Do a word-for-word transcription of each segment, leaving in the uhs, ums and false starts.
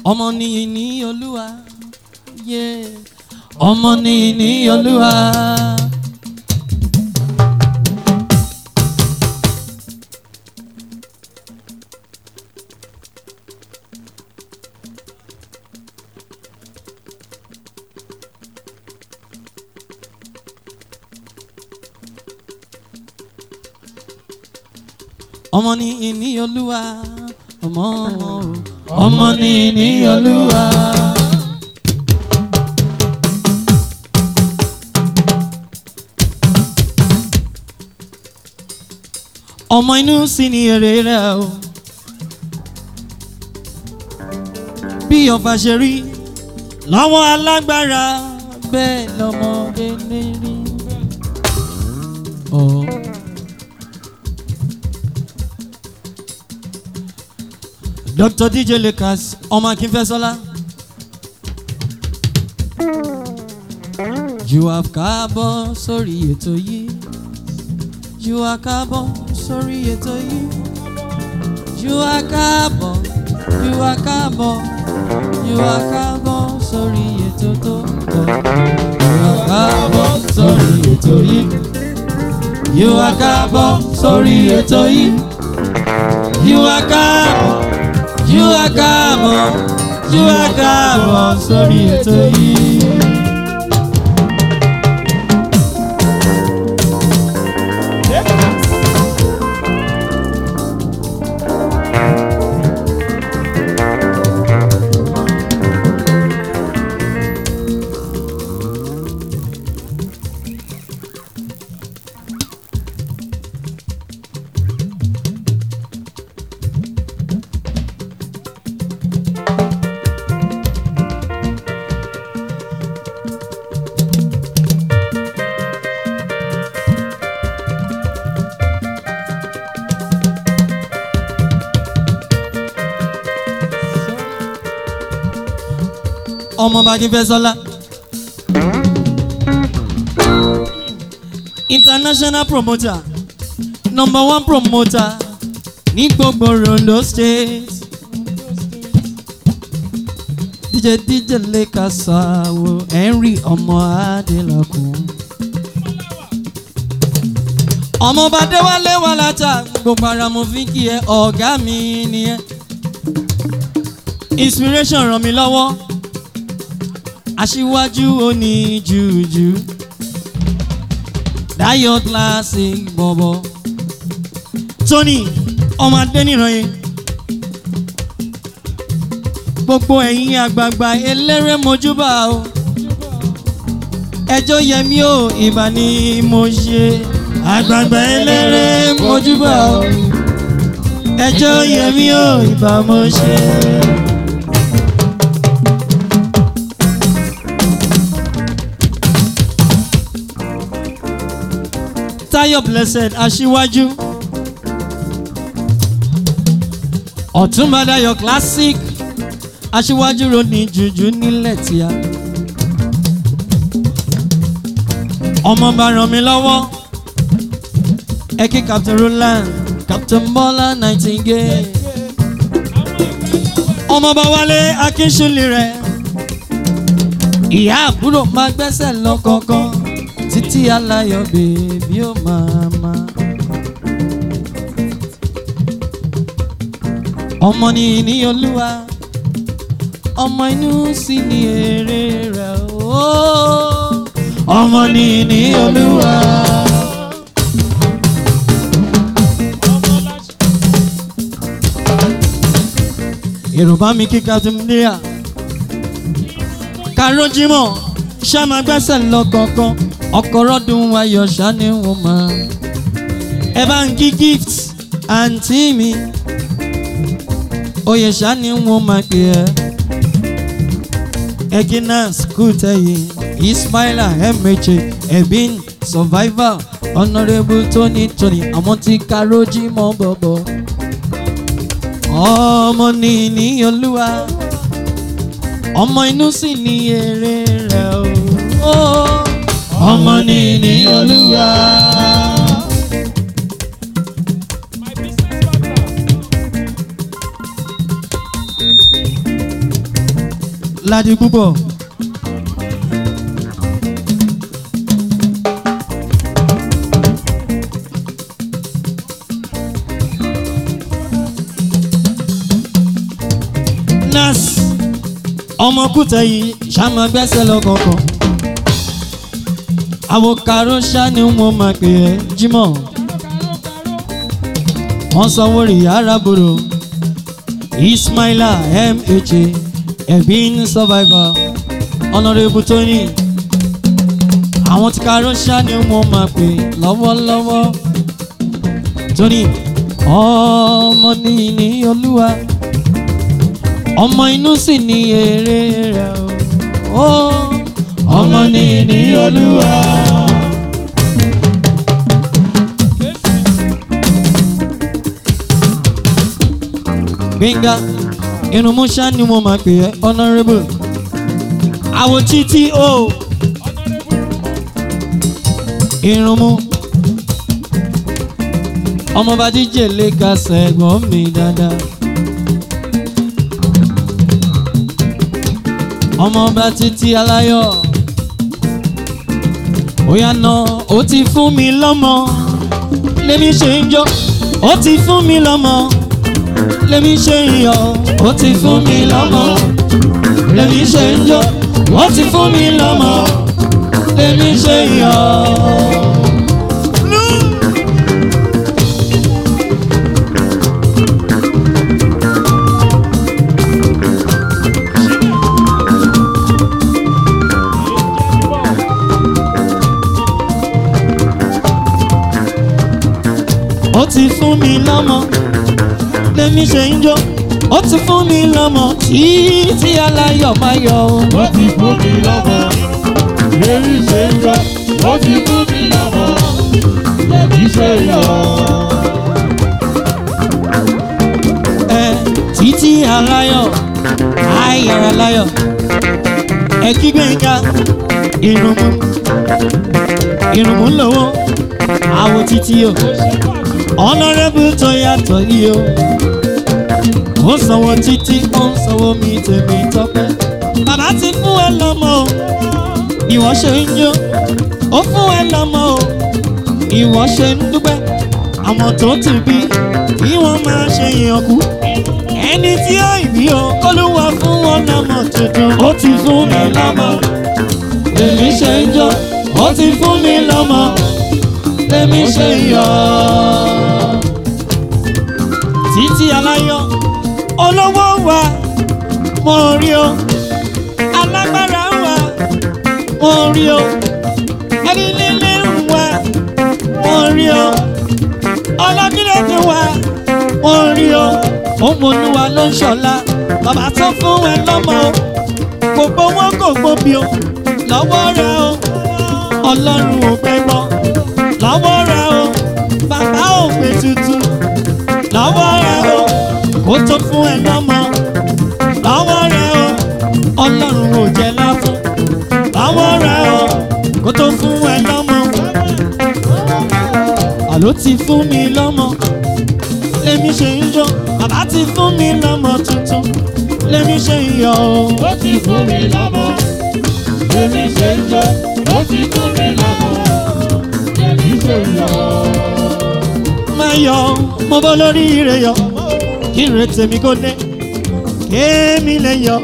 ọmọ ní ní Olúwa yé ọmọ ní ní Olúwa. ọmọ ní ní Olúwa ọmọ ọmọ ní ní Olúwa. ọmọ inú sì ni èrè rẹ̀ o bí ọba ṣe rí lọ́wọ́ alágbára bẹ́ẹ̀ lọ́mọdé lè rí. Oh. Doctor D J Lakers ọmọ Akínfẹ́sọ́lá. You have káàbọ̀ sórí ètò yìí. You are káàbọ̀ sórí ètò yìí. You are káàbọ̀. You are káàbọ̀. You are káàbọ̀ sórí ètò tó tọ́. You are káàbọ̀ sórí ètò yìí. You are káàbọ̀ sórí ètò yìí. You are káàbọ̀. You are káàbọ̀, you are káàbọ̀ sórí ètò yìí. ọmọ Akínfẹ́sọ́lá international promoter number one promoter ní gbogbo Ondo State D J D J Lakers àwò Henry ọmọ Adélakùn ọmọ Bàdéwálé wà látà gbogbo ara mo fi kí ẹ ọ̀gá mi nìyẹn inspiration ràn mí lọ́wọ́. Aṣíwájú oní jùjú Dayo classic bọ̀bọ̀ Tony ọmọ Adéníran gbogbo ẹ̀yin àgbààgbà eléré mojúbà o ẹjọ́ yẹmí o ìbà ni mo ṣe àgbààgbà eléré mojúbà o ẹjọ́ yẹmí o ìbà mo ṣe. Tayo Blessed Aṣíwájú Ọ̀túnba Dayo classic Aṣíwájú roni jùjú nílẹ̀ tíá ọmọ bá ràn mí lọ́wọ́ ẹ kí Captain Roland Captain Bọ́lá Nightingale ọmọ bá Wálé Akínṣúlì rẹ̀ ìyá àbúrò máa gbẹ́sẹ̀ lọ kọ̀ọ̀kan. Títí aláyọ̀ bèbí ó màmá. ọmọ ní ní Olúwa ọmọ inú sì ní èrè rẹ̀ ooo. ọmọ ní ní Olúwa. Yorùbá mi kí Captain Leah Karo Jimoh ṣá máa gbẹ́sẹ̀ lọ kọ̀ọ̀kan. Ọkọ̀rọ̀dún ayọ̀ ṣá ni wọ́n máa. Ẹ bá ń kí gift àǹtí mi. Oyè ṣá ni wọ́n máa pè ẹ́. Eginas Kútẹ̀yìn Ismaila Emeche Ebin Survivor Honourable Tony Tony àwọn tí Karo Jimoh bọ̀bọ̀. Ọmọ ní ní Olúwa ọmọ inú sì ní èrè rẹ̀ o. ọmọ ní ní Olúwa. Ládì púpọ̀. Nas ọmọ Kútẹ̀ yìí ṣàmà gbẹ́sẹ̀ lọ́kọ̀ọ̀kan. Àwọn kàró ṣá ni wọ́n máa pè é Jímọ̀. Wọ́n sanwó rí arábòrò Ismaila M H A Ẹ̀bín survivor Honourable Tony. Àwọn tí kàró ṣá ni wọ́n máa pè lọ́wọ́lọ́wọ́. Tony ọmọ ní ní Olúwa. Ọmọ inú sì ni èrè rẹ̀ o. Ọmọ ní ní Olúwa. Gbénga irun mú ṣá ni mo máa pè ẹ́ Honourable. Àwọ̀ títí o. Irun mú. Ọmọọba díje lè ka sẹ́gbọ̀n mi dáadáa. Ọmọọba Títí Aláyọ̀. Óyá náà ó ti fún mi lọ́mọ lèmi ṣe ń jó. Ó ti fún mi lọ́mọ lèmi ṣe ń yọ̀. Ó ti fún mi lọ́mọ lèmi ṣe ń jó. Ó ti fún mi lọ́mọ lèmi ṣe ń yọ̀. Ó ti fún mi lọ́mọ lèmi ṣe ń jó. Ó ti fún mi lọ́mọ Títí Aláyọ̀ máa yọ̀. Ó ti fún mi lọ́mọ lèmi ṣe ń jó. Ó ti fún mi lọ́mọ lèmi ṣe ń yọ̀. Ẹ Títí Aláyọ̀ Ayára Aláyọ̀. Ẹ kí Gbénga irunmú irunmú lówó. Àwọ̀ Títí o. Honourable tó yàtọ̀ yìí o. Ó sanwó Títí, ó ń sanwó mi tèmi tọ́pẹ́. Bàbá ti fún ẹ lọ́mọ o, ìwọ ṣe ń jó. Ó fún ẹ lọ́mọ o, ìwọ ṣe ń dúpẹ́. Àwọn tó ti bí kí wọ́n máa ṣe ìyànkú. Ẹni tí ó ìbí o, Olúwa fún wọn lọ́mọ tuntun. Ó ti fún mi lọ́mọ, èmi ṣe ń jó. Ó ti fún mi lọ́mọ, èmi ṣe ń yọ̀. Títí Aláyọ̀ olówó wa mo rí o. Alágbára wa mo rí o. Ẹni líle wa mo rí o. Ọlọ́dúnrún wa mo rí o. Òmùnúwa ló ń ṣọlá. Bàbá tó fún ẹ lọ́mọ o. Kò gbowó kò gbóbi o. Lọ́wọ́ rẹ o. Ọlọ́run ò pẹ́ gbọ́. Lọ́wọ́ rẹ o. Bàbá ò pé tuntun. Lọ́wọ́ rẹ o. Kó tó fún ẹ lọ́mọ. Lọ́wọ́ rẹ o. Ọlọ́run ò jẹ́ láfún. Lọ́wọ́ rẹ o. Kó tó fún ẹ lọ́mọ. Àló ti fún mi lọ́mọ. Lèmi ṣe ń jó. Bàbá ti fún mi lọ́mọ tuntun. Lèmi ṣe ń yọ̀ o. Ó ti fún mi lọ́mọ lèmi ṣe ń jó. Ó ti fún mi lọ́mọ lèmi ṣe ń yọ̀. Máa yọ̀ mo bọ́ lórí ire yọ̀. Kí ire tèmi kó dé. Kémi lè yọ̀.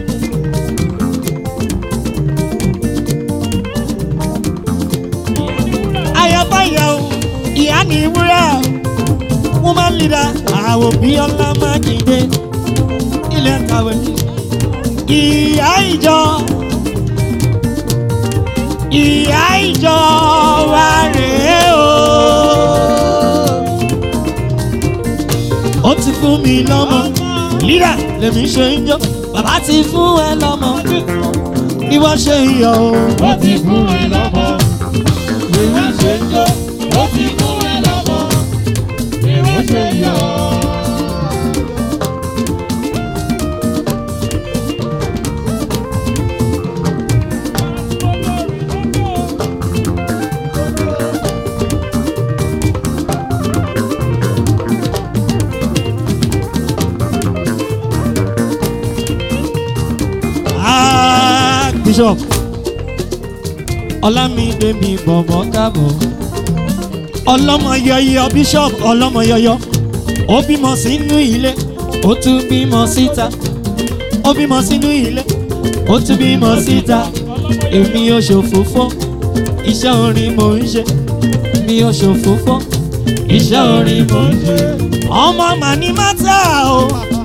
Ayọ̀báyọ̀ o, ìyá ni wúrà. Woman leader, àwọn òbí ọlá máa dìde. Ilé kàwé. Ìyá ìjọ. Ìyá ìjọ wa rèé o. Ó ti fún mi lọ́mọ. Lídà lèmi ṣe ń jó. Bàbá ti fún ẹ lọ́mọ. Ìwọ ṣe ń yọ̀ o. Ó ti fún mi lọ́mọ lèmi ṣe ń jó. Ó ti fún mi lọ́mọ lèmi ṣe ń yọ̀. Bishop Ọlámídé mi bọ̀bọ̀ káàbọ̀ ọlọ́mọ yọyọ Bishop ọlọ́mọ yọyọ ó bímọ sínú ilé ó tún bímọ síta ó bímọ sínú ilé ó tún bímọ síta èmi ò ṣòfófó iṣẹ́ orin mò ń ṣe mi ò ṣòfófó iṣẹ́ orin mò ń ṣe ọmọ màní mátà o.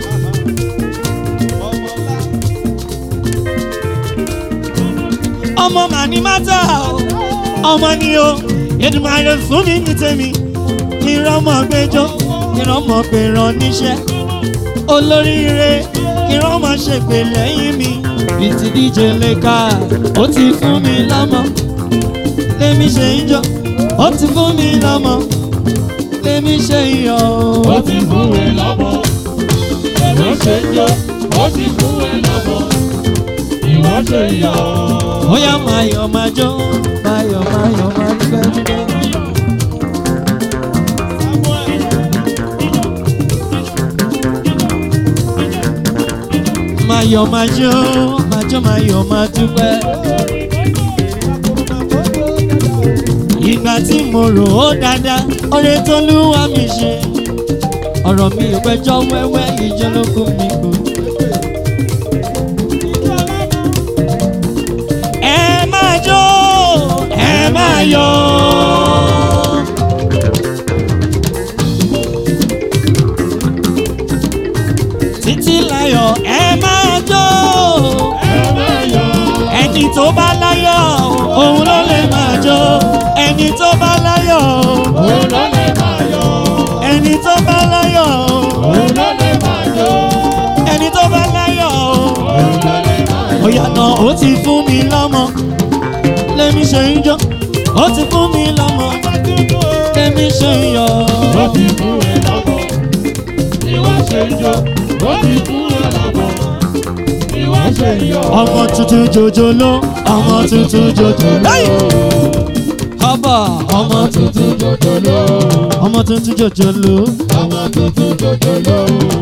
ọmọ màní mátà o ọmọ ni o Èdùmàrè fún mi ní tèmi kí n rọ́mọ gbẹjọ́ kí n rọ́mọ pé ràn níṣẹ́ olóríire kí n rọ́mọ ṣègbè lẹ́yìn mi bìtì díje lẹ́ka ó ti fún mi lọ́mọ lèmi ṣe ń jọ ó ti fún mi lọ́mọ lèmi ṣe ń yọ. ó ti fún mi lọ́mọ lèmi ṣe ń jọ ó ti fún mi lọ́mọ ìwọ ṣe ń yọ. ó yá máa yọ̀ máa jó máa yọ̀ máa yọ̀ máa dúpẹ́ dúpẹ́. máa yọ̀ máa jó máa jó máa yọ̀ máa dúpẹ́. ìgbà tí mo rò ó dáadáa ọ̀rẹ́ tó lúwa mi ṣe ọ̀rọ̀ mi ò pẹ́jọ́ wẹ́wẹ́ ìjọ ló kún mi kù. ẹ máa jó ẹ máa yọ̀. títí láyọ̀ ẹ máa jó ẹ máa yọ̀. ẹni tó bá láyọ̀ òun ló lè máa jó ẹni tó bá láyọ̀ òun ló lè máa yọ̀. ẹni tó bá láyọ̀ òun ló lè máa yọ̀. ẹni tó bá láyọ̀ òun ló lè máa yọ̀. ó yàtọ̀ ó ti fún mi lọ́mọ lèmi ṣe ń jó ó ti fún mi lọ́mọ lèmi ṣe ń yọ̀. ó ti fún mi lọ́mọ ìwọ ṣe ń jọ ó ti fún mi lọ́mọ ìwọ ṣe ń yọ̀. ọmọ tuntun jòjòló ọmọ tuntun jòjòló. Ọba ọmọ tuntun jòjòló ọmọ tuntun jòjòló ọmọ tuntun jòjòló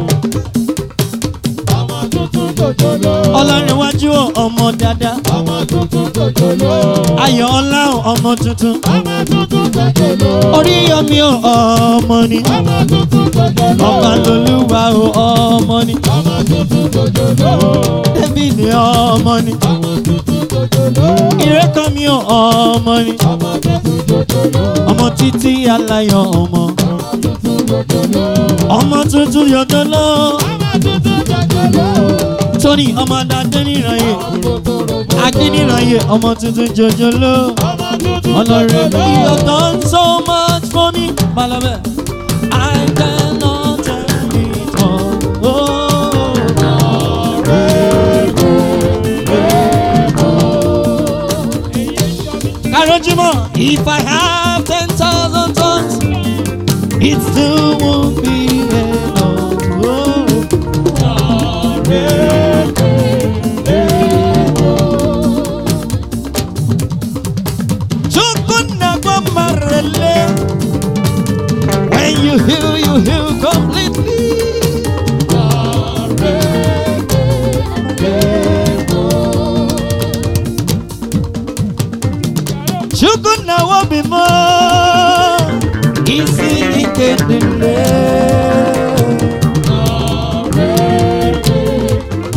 ọmọ tuntun jòjòló Ọlárẹ̀wájú ọmọ dáadáa ọmọ tuntun jòjòló Ayọ̀ ọlá ọmọ tuntun ọmọ tuntun jòjòló Oríyọmí ọmọ ni ọmọ tuntun jòjòló Ọba lolúwa ọmọ ni ọmọ tuntun jòjòló David ọmọ ni ọmọ tuntun jòjòló Ìrékànmí ọmọ ni ọmọ tuntun jòjòló ọmọ Títí Aláyọ̀ ọmọ ọmọ tuntun jòjòló ọmọ tuntun jòjòló ọmọ tuntun jòjòló Tóní ọmọ Adéníráyè Adéníráyè ọmọ tuntun jòjòló ọmọ tuntun Ọlọ́run jòjòló. you have done so much for me Malabe I cannot tell it all oh. Karojimo, if I have ten thousand tons, it still won't be enough. Oh. Chukunagwa marele. When you heal, you heal completely. Chukuna will be more easy in the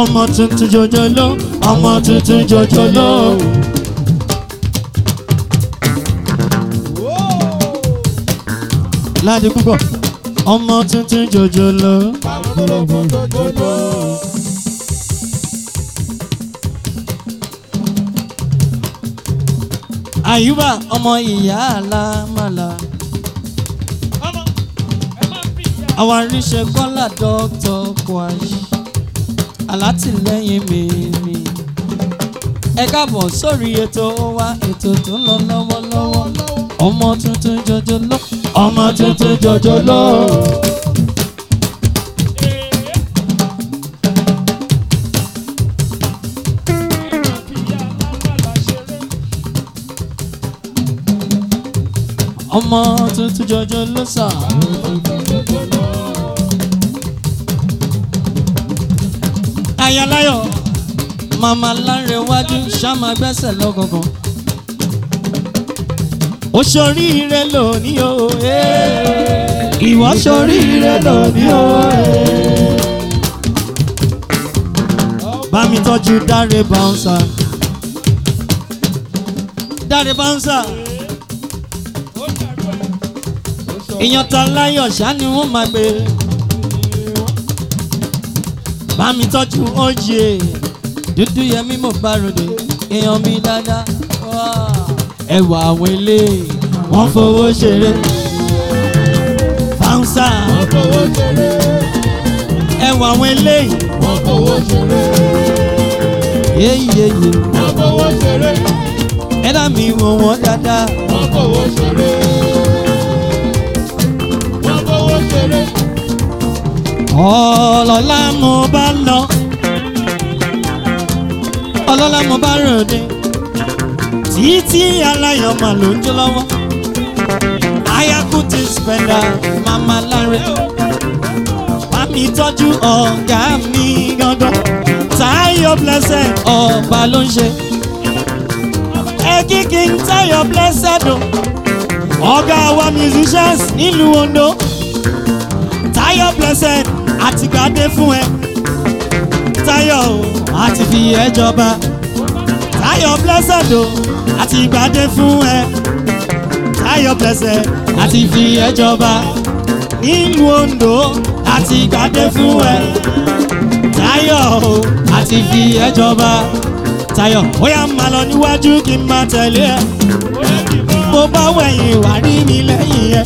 ọmọ tuntun jòjòló ọmọ tuntun jòjòló. Láti púpọ̀ ọmọ tuntun jòjòló. Àyùbá ọmọ ìyá àlámàlà. Àwọn àríṣe Kọ́lá Dr. Kwash alátìlẹ́yìn mi ni. Ẹ káàbọ̀ sórí ètò wa, ètò tó ń lọ lọ́wọ́lọ́wọ́. Ọmọ tuntun jòjòló ọmọ tuntun jòjòló. Ọmọ tuntun jòjòló sà. Ayaláyọ̀ màmá Lárẹ̀wájú ṣáma gbẹ́sẹ̀ lọ́gọ̀gàn. Ó ṣoríire lónìí o, ìwọ ṣoríire lónìí o. Bá mi tọ́jú Dáre Bouncer. Dáre Bouncer. Èèyàn ta láyọ̀ ṣá ni wọ́n máa gbé. Bá mi tọ́jú Oje dúdú yẹmí mo bá ròde èèyàn mi dáadáa. Ẹwà àwọn ilé wọ́n fowó ṣeré. Bouncer wọ́n fowó ṣeré. Ẹwà àwọn ilé wọ́n fowó ṣeré. yéyéyé wọ́n fowó ṣeré. ẹ̀dá mi wò wọ́n dáadáa. wọ́n fowó ṣeré. wọ́n fowó ṣeré. Ọlọ́lá mo bá lọ, ọlọ́lá mo bá ròde, títí aláyọ̀ mà ló ń jó lọ́wọ́. Ayakuti spender mama Láre, bá mi tọ́jú ọ̀gá mi gangan. Táyọ̀ Blessed ọba ló ń ṣe. Ẹ kíkì ń Táyọ̀ Blessed o, ọ̀gá wa musicians nílùú Ondo. Táyọ̀ Blessed àti gbadé fún ẹ. Táyọ̀ o àti fi ẹ jọba. Táyọ̀ Blessed o àti gbadé fún ẹ. Táyọ̀ Blessed àti fi ẹ jọba. Nílùú Ondo àti gbadé fún ẹ. Táyọ̀ o àti fi ẹ jọba. Táyọ̀ ó yá máa lọ níwájú kí n máa tẹ̀lé ẹ. Mo bá wẹ̀yìn wá rí mi lẹ́yìn ẹ.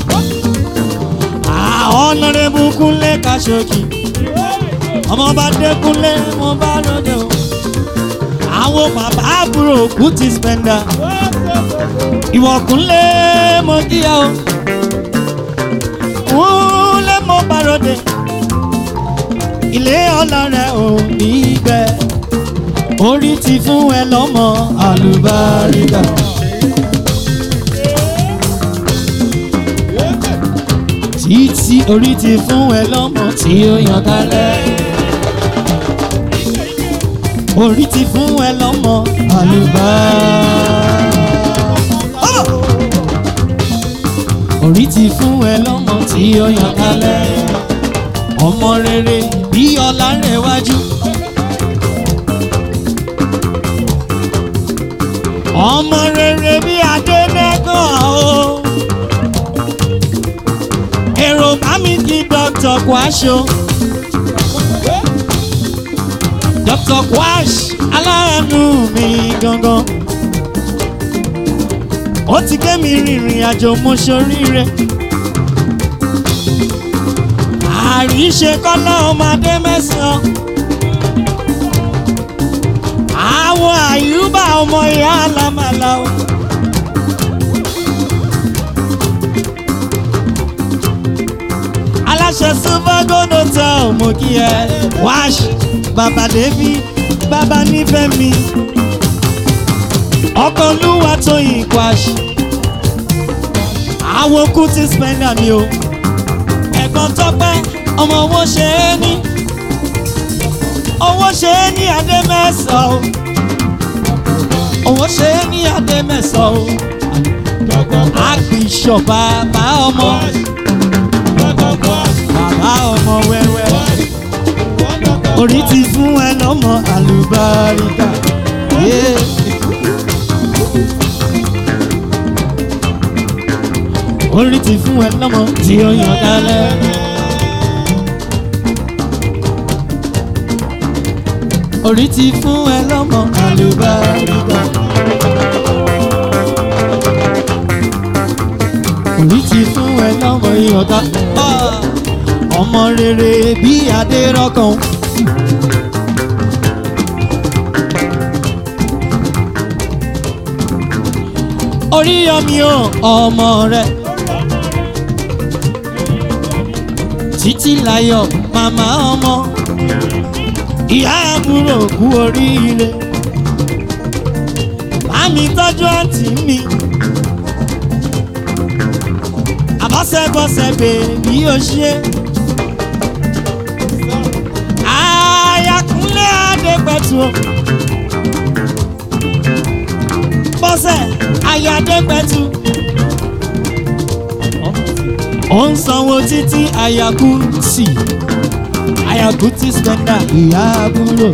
Honorable Kúnlé Kàṣókì, ọmọọba Dékúnlé mo bá lóde o. Àwọn bàbá àbúrò Kuti spender, ìwọ Kúnlé mo kíyà o. Kúnlé mo bá lóde, ilé ọlá rẹ̀ ò ní gbẹ. Orí ti fún ẹ lọ́mọ àlùbáríkà. Títí orí ti fún ẹ lọ́mọ tí ó yàn kálẹ̀. Orí ti fún ẹ lọ́mọ àlùbáríkà. Orí ti fún ẹ lọ́mọ tí ó yàn kálẹ̀. Ọmọ rere bí Ọlárẹ̀wájú. Ọmọ rere bí Adénẹ́gàn o. Èrò bá mi kí Doctor Kwash o. Doctor Kwash aláàánú mi gangan. Ó ti gbé mi rìnrìn àjò mo ṣoríire. Àríṣe Kọ́lá ọmọdé mẹ́sàn-án. Àwọn Àyùbá ọmọ ìyá àlámàlà o. Aláṣẹ Silvergold Hotel mo kí ẹ. Wash bàbá David bàbá nífẹ̀ẹ́ mi. Ọkọ Olúwatóyìn Kwash. Àwọn Kuti spender mi o. Ẹ̀gbọ́n Tọ́pẹ́ ọmọ owó ṣe é ní. Owó ṣe é ní adé mẹ́sàn-án o. Owó ṣe é ní adé mẹ́sàn-án o. Àgbìṣọ̀ bàbá ọmọ. Bàbá ọmọ wẹ́wẹ́. orí ti fún ẹ lọ́mọ àlùbáríkà. Yeah. Orí ti fún ẹ lọ́mọ tí ó yàn kálẹ̀. Orí ti fún ẹ lọ́mọ àlùbáríkà. Orí ti fún ẹ lọ́mọ ìyọ̀dá. Ọmọ rere bí Adérọ́kàn. Oríyọmí o ọmọ rẹ. Títílayọ̀ màmá ọmọ. Ìyá àbúrò kú oríire. Màmí tọ́jú àǹtí mi. Àbọ̀sẹ̀bọ̀sẹ̀ bèbí ó ṣe. Àyàkúnlé Adépẹ̀tù. Bọ́sẹ̀ Ayádépẹ̀tù. Ó ń sanwó títí àyàkú sí. Àyàkú tí spender ìyá àbúrò.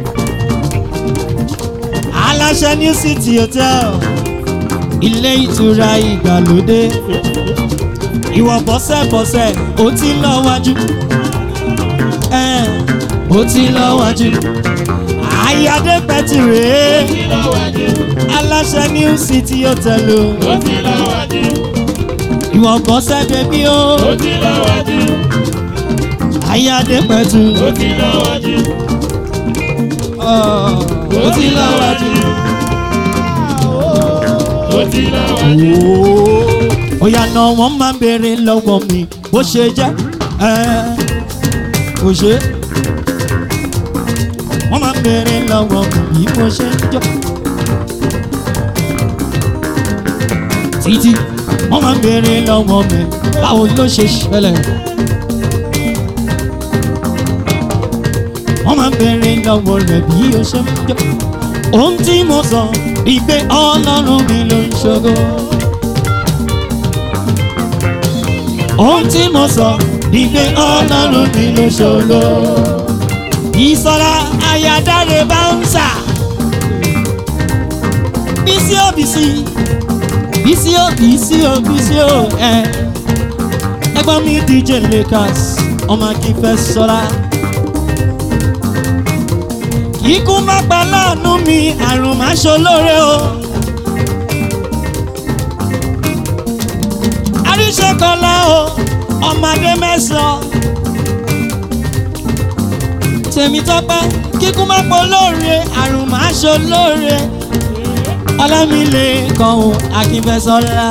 Aláṣẹ New City Hotel. Ilé ìtura ìgbàlódé. Ìwọ bọ́sẹ̀bọ́sẹ̀ ó ti lọ wájú. Ẹ̀ ó ti lọ wájú. Ayádépẹ̀tù rèé. Aláṣẹ New City Hotel o. Ó ti lọ wájú. Ìwọ bọ́sẹ̀ bèbí o. Ó ti lọ wájú. Ayádépẹ̀tù. Ó ti lọ wájú. Ó ti lọ wájú. Ó ti lọ wájú. Oya náà wọ́n máa ń béèrè lọ́wọ́ mi bó ṣe jẹ́ kò ṣe. Wọ́n máa ń béèrè lọ́wọ́ mi bí mo ṣe ń jọ. Títí wọ́n máa ń béèrè lọ́wọ́ mi báwo ló ṣe ṣẹlẹ̀. Wọ́n máa ń béèrè lọ́wọ́ rẹ̀ bí o ṣe ń jọ. Ohun tí mo sọ ìgbé Ọlọ́run mi ló ń ṣògo. Ohun tí mo sọ ìgbé Ọlọ́run mi ló ṣògo. Ìsọ̀ra Ayádáre Báńsà. Bísí ó bísí. Bísí ó bísí ó bísí ó ẹ. Ẹgbọ́n mi D J Lakers ọmọ kì í fẹ́ sọ́ra. Ikú má pa láàánú mi, àrùn má ṣolóore o. Àríṣekọlá o, ọmọdé mẹ́sàn-án. Tèmítọ́pẹ́, kíkú má pa olóore, àrùn má ṣolóore. Ọlámilékan o, Akínfẹ́sọ́lá.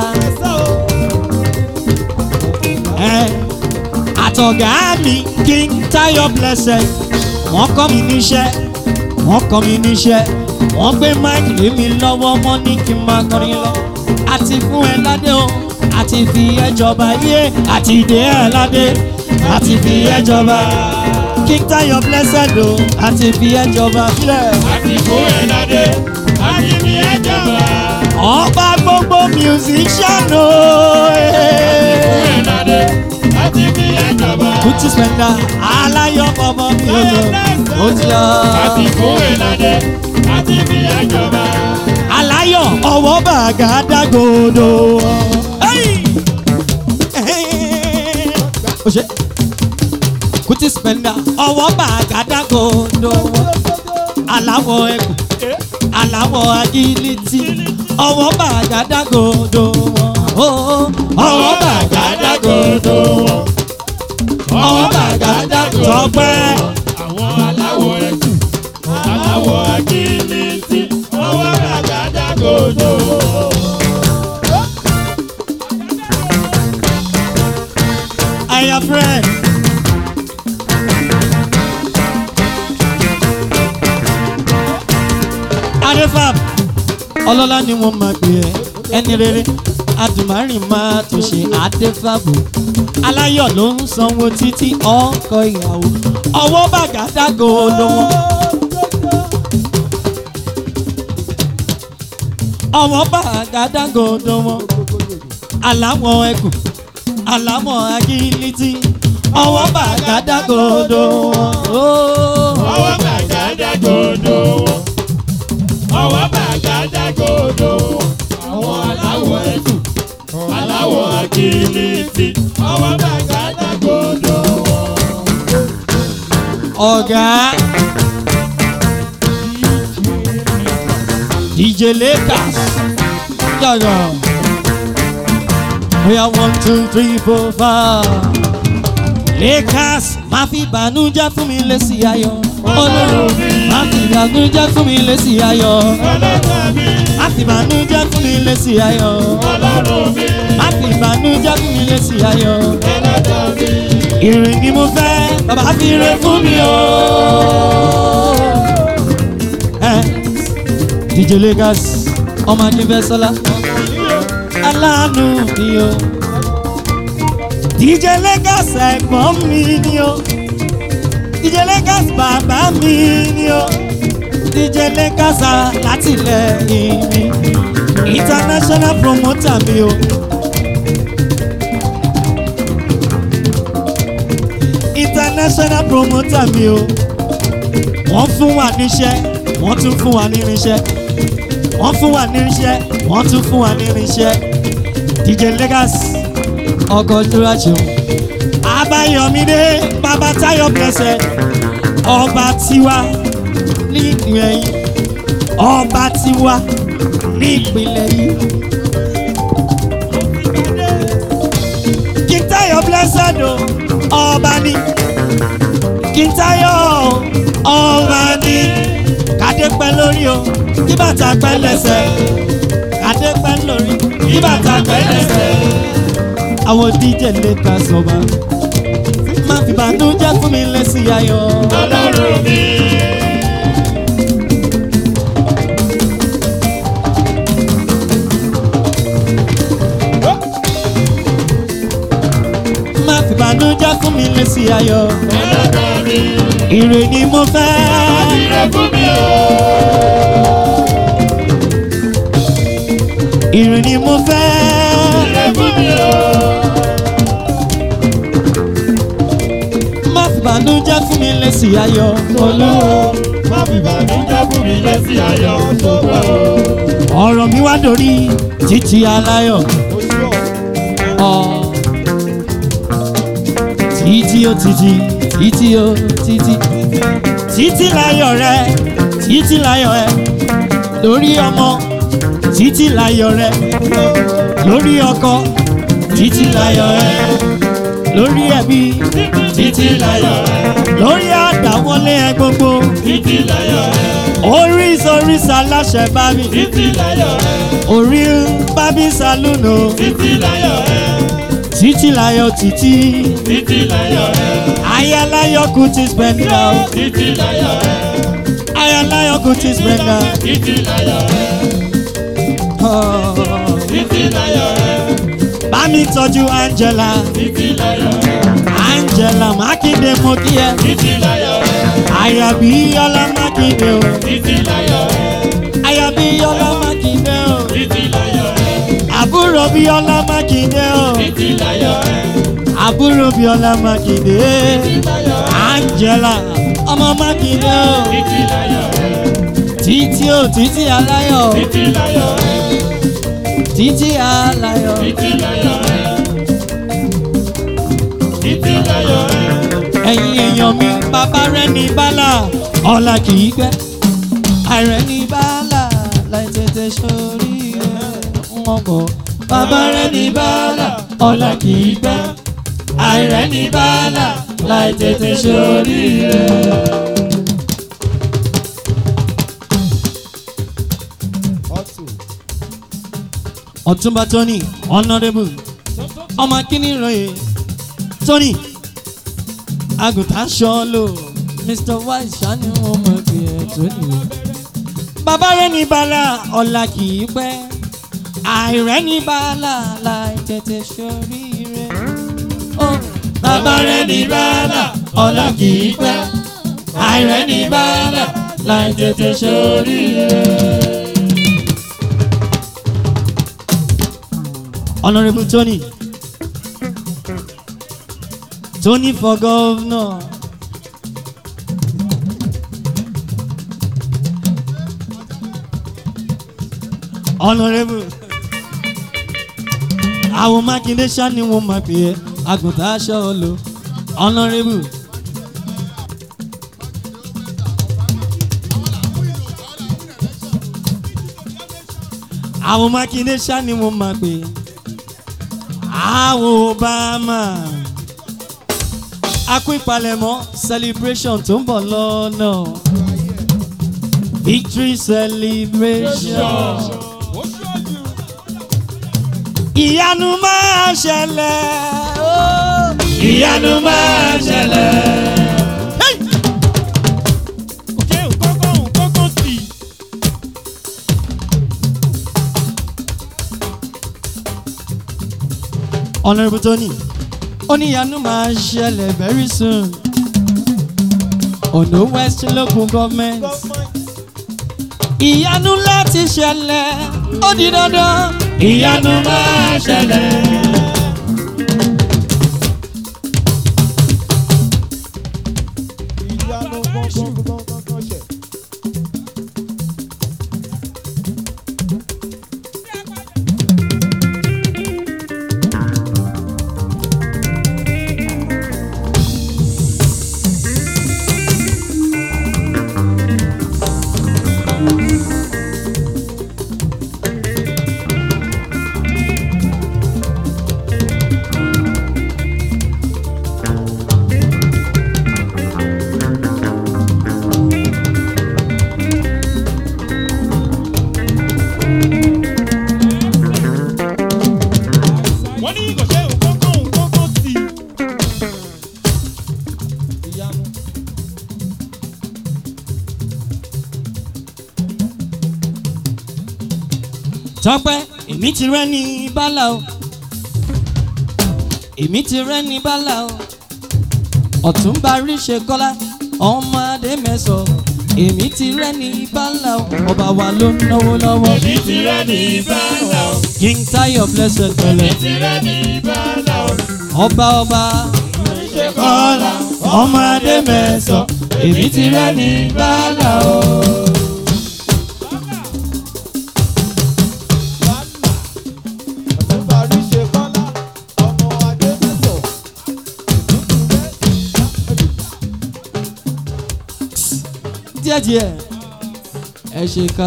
Àtọ̀gá mi, King Tayo Blessed, wọ́n kọ́ mi níṣẹ́. Wọ́n kọ́ mi níṣẹ́, wọ́n gbé máìkì lé mi lọ́wọ́, wọ́n ní kí n máa kọrin lọ. Àti fún ẹ ládé o, àti fi ẹ jọba yé, àti dé ẹ ládé, àti fi ẹ jọba. King Tayo Blessed o, àti fi ẹ jọba sílẹ̀. Àti fún ẹ ládé, àti fi ẹ jọba. Ọba gbogbo musician o. Àti fún ẹ ládé, àti fi ẹ jọba. Kútì spender, aláyọ̀ bọ̀bọ̀ mi ò lọ, ó ti lọ. Àti fún ẹ ládé, àti fi ẹ jọba. Aláyọ̀ ọwọ́ bàgà dágòdò. Ó ṣe Kútì spender, ọwọ́ bàgà dágòdò. Aláwọ̀ ẹkùn, aláwọ̀ agilítì, ọwọ́ bàgà dágòdò. Ọwọ́ bàgà dágòdò. Ọwọ́ bàgà dágòdò. Tọ́pẹ́. Àwọn aláwọ̀ ẹkùn, aláwọ̀ agilítì, ọwọ́ bàgà dágòdò. Aya friend. Adefab, ọlọ́lá ni wọ́n máa gbé ẹ, ẹni rere, adùnmárìn máa tún ṣe Adefab. Aláyọ̀ ló ń sanwó títí ọkọ ìyàwó, ọwọ́ bàgà dágòdò wọn. Ọwọ́ bàgà dágòdò wọn. Aláwọ̀ ẹkùn, aláwọ̀ agilítì, ọwọ́ bàgà dágòdò wọn. Ọwọ́ bàgà ọ̀gá D J Lakers yàgò bóyá one two three four five Lakers má fi ìbànújẹ́ fún mi lésì ayọ̀ Ọlọ́run má fi ìbànújẹ́ fún mi lésì ayọ̀ má fi ìbànújẹ́ fún mi lésì ayọ̀ má fi ìbànújẹ́ fún mi lésì ayọ̀ ìrìn ni mo fẹ́ bàbá fi re fún mi o. D J Lakers ọmọ akínfẹ́ sọlá aláàánú ni o. D J Lakers ẹ̀gbọ́n mi ni o. D J Lakers bàbá mi ni o. D J Lakers alátìlẹ́yìn mi international promoter mi o. International promoter mi o. Wọ́n fún wa níṣẹ́ wọ́n tún fún wa nírinṣẹ́ wọ́n fún wa nírinṣẹ́ wọ́n tún fún wa nírinṣẹ́. D J Lakers ọkọ̀ dúró ṣeun Abáyọ̀mídé bàbá Táyọ̀ Blessed ọba tiwa ní ìpínlẹ̀ yìí ọba tiwa ní ìpínlẹ̀ yìí. King Táyọ̀ Blessed o ọba ní King Táyọ̀ ọba ní kádé pẹ́ lórí o kí bàtà pẹ́ lẹ́sẹ̀ kádé pẹ́ lórí kí bàtà pẹ́ lẹ́sẹ̀. Àwọn D J Lakers ọba má fi ìbànújẹ́ fún mi lésì ayọ̀ Ọlọ́run mi. Má fi ìbànújẹ́ fún mi lésì ayọ̀ Ọlọ́run mi. Ire ni mo fẹ́ ire fún mi o. Ire ni mo fẹ́ ire fún mi o. Má fi ìbànújẹ́ fún mi lésì ayọ̀ Olúwa. Má fi ìbànújẹ́ fún mi lésì ayọ̀ Olúwa. Ọ̀rọ̀ mi wá dórí títí aláyọ̀. Títí o títí títí o títí títí láyọ̀ rẹ títí láyọ̀ ẹ lórí ọmọ títí láyọ̀ rẹ lórí ọkọ títí láyọ̀ ẹ lórí ẹbí títí láyọ̀ ẹ lórí àdáwọlé ẹ gbogbo títí láyọ̀ ẹ oríṣi oríṣi aláṣẹ bá mi títí láyọ̀ ẹ orí bábí salúnù títí láyọ̀ ẹ títí láyọ̀ títí títí láyọ̀ ẹ ayaláyọ̀ kùtì spẹ́ndà títí láyọ̀ ẹ ayaláyọ̀ kùtì spẹ́ndà títí láyọ̀ ẹ títí láyọ̀ ẹ bá mi tọ́jú Angela títí láyọ̀ ẹ Angela Mákindé mo kí ẹ títí láyọ̀ ẹ Àyàbí Ọlá Mákindé o títí láyọ̀ ẹ Àyàbí Ọlá Mákindé o títí láyọ̀ ẹ àbúrò Bíọ́lá Mákindé o títí láyọ̀ ẹ àbúrò Bíọ́lá Mákindé Angela ọmọ Mákindé o títí láyọ̀ ẹ títí o títí aláyọ̀ títí láyọ̀ ẹ títí aláyọ̀ títí láyọ̀ ẹ títí láyọ̀ ẹ. Ẹ̀yin èèyàn mi bàbá rẹ̀ ní bálà ọ̀la kì í gbẹ́ àìrẹ́ ní bálà láì tètè sórí wọn kọ bàbá rẹ̀ ní bálà ọ̀la kì í gbẹ́ àìrẹ́ ní bálà láì tètè sórí rẹ̀. Ọ̀túnba Tony Honourable ọmọ akíní ìròyìn Tony àgùntàn ṣọlọ Mister Wise ṣáni wọn mọ pé ẹ Tony bàbá rẹ̀ ní bálà ọ̀la kì í pẹ́ àìrẹ́ ní bálà láì tètè sórí rẹ̀. Bàbá rẹ̀ ní bálà ọ̀la kì í pẹ́ àìrẹ́ ní bálà láì tètè sórí rẹ̀. Honourable Tony Tony for governor. Honourable àwọn Mákindé ṣá ni wọ́n máa pè é àgùntàn aṣọ olo. Honourable àwọn Mákindé ṣá ni mo máa pè àwọn Obama a kú ìpalẹ̀mọ́ celebration tó ń bọ̀ lọ́nà victory celebration ìyanu máa ṣẹlẹ̀ ìyanu máa ṣẹlẹ̀. Honourable Tony, oníyanu máa ṣẹlẹ̀ very soon. Ondo West local government. Ìyanu láti ṣẹlẹ̀, ó di dandan. Ìyanu máa ṣẹlẹ̀. Ìyanu gbọ̀ngàn gbọ̀ngàn ṣẹ̀. Tọ́pẹ́ èmi ti rẹ́ ní bálà o èmi ti rẹ́ ní bálà o Ọ̀túnba Ríṣe Kọ́lá ọmọ Adémẹ́sọ̀ èmi ti rẹ́ ní bálà o ọba wa ló ń náwó lọ́wọ́. Èmi ti rẹ́ ní bálà o. King Tayo Blessed pẹ̀lẹ́. Èmi ti rẹ́ ní bálà o. Ọba ọba Ríṣe Kọ́lá ọmọ Adémẹ́sọ̀ èmi ti rẹ́ ní bálà o. díẹ̀díẹ̀ ẹ ṣe ká.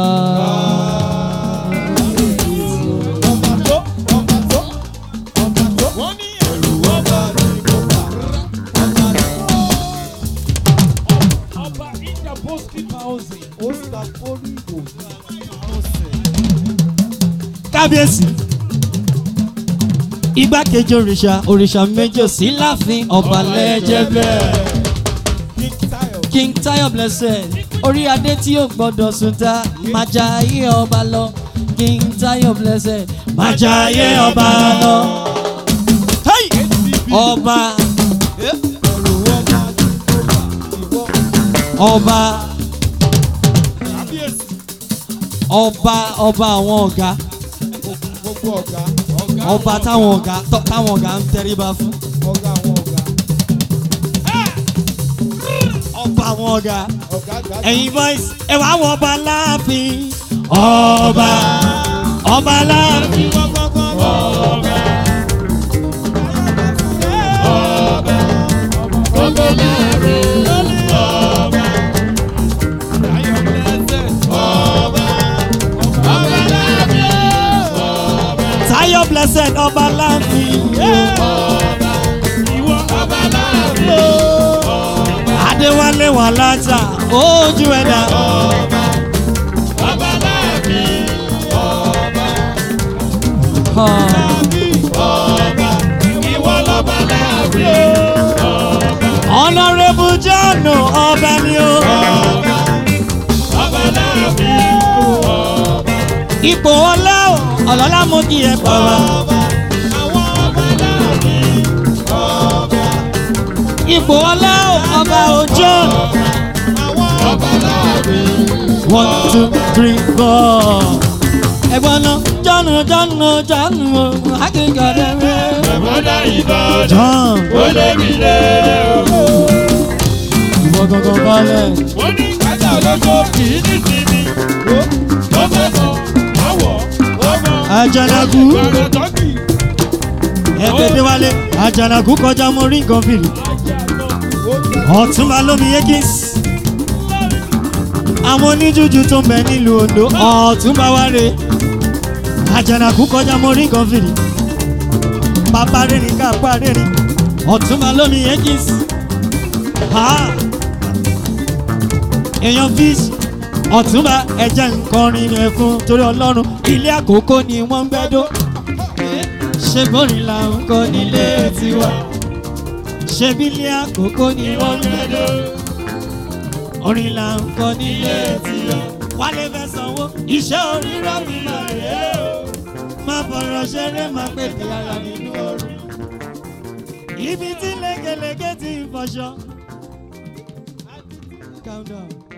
kábíyèsí igbákejì òrìṣà òrìṣà méjì sí láàfin ọba lẹ́jẹ̀ bẹ́ẹ̀. King Tayo Blessed orí adé tí yóò gbọdọ̀ sùn ta máa jayé ọba lọ. King Tayo Blessed máa jayé ọba lọ. ọba ọba ọba ọba àwọn ọ̀gá ọba táwọn ọ̀gá táwọn ọ̀gá ń tẹríba fún. ọba àwọn ọ̀gá ẹ̀yin boys ẹ wá wọ ọba láàfin ọba ọba láàfin ọba ọba ọba láàfin ọba ọba láàfin Tayo Blessed ọba láàfin ọba ìwọ ọba láàfin. Adéwálé wà lájà ojú ẹ̀dá. Ọba ọba láàfin ọba ọba ìwọ lọ́ba láàfin ọba. Honourable John ọba ni o. Ọba ọba láàfin ọba. Ipò ọlá ọlọ́lá mo kí ẹ pọ̀ wá. Àwọn ọba láàfin ọba. Ipò ọlá ọba òjò. Ọba láàfin. One two three four. Ẹ̀gbọ́n náà John John John o akínkàdé rẹ̀. Ẹ̀gbọ́dá ìbọn John. Ó lé mi lé o. Ìwọ gangan balẹ̀. Wọ́n ní kájà olóko kì í ní sinmi. Ó fẹ́ sọ àwọ̀ ọmọ. Àjànàkú. Ẹ̀ẹ́dẹ̀dẹ̀ wálé. Àjànàkú kọjá mo rí nǹkan fìlì. Ọ̀túnba lómi Ekins. Àwọn oníjújú tó ń bẹ nílùú Ondo Ọ̀túnba wáre. àjànàkú kọjá mo rí nǹkan fìdí bàbá rìnrìn ká pa rìnrìn ọ̀túnba lómi egis èèyàn fish ọ̀túnba ẹ̀jẹ̀ nǹkan rin rẹ̀ fún torí ọlọ́run ilé àkókò ni wọ́n ń gbẹ́dọ́ ṣé bórin là ń kọ́ nílé tiwa ṣé bí ilé àkókò ni wọ́n ń gbẹ́dọ́ orin là ń kọ́ nílé tiwa wálé fẹ́ sanwó iṣẹ́ orírọ́ mi máa yẹ o má bọ̀rọ̀ ṣeré má pètè ara nínú ooru ibi tí lékeleke ti ń fọṣọ. Calm down.